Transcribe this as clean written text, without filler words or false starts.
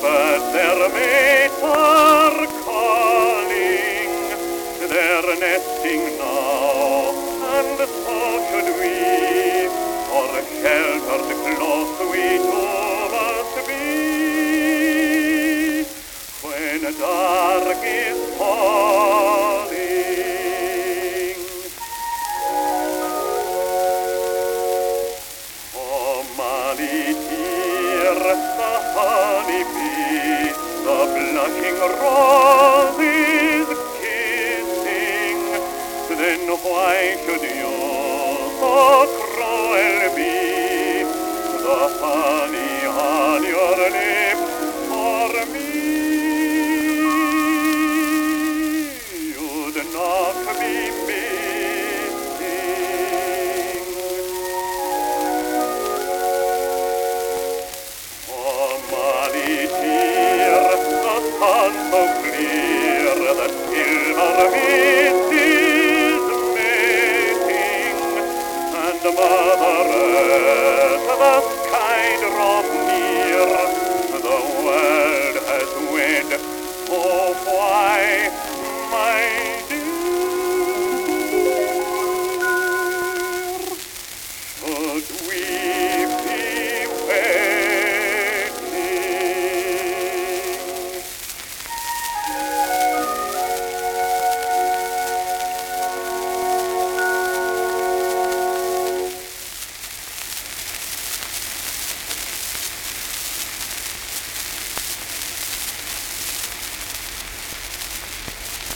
But their mates are calling, they're nesting now, and so should we. For sheltered close we two must be. When dark is falling, oh Molly dear, the honeybee, the blushing rose is kissing. Then why should you so cruel be? The